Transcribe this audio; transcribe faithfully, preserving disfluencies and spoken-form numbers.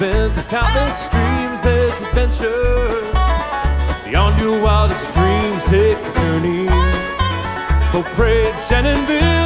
been to countless streams, there's adventure. Beyond your wildest dreams, take the journey. Oh, brave Shannonville.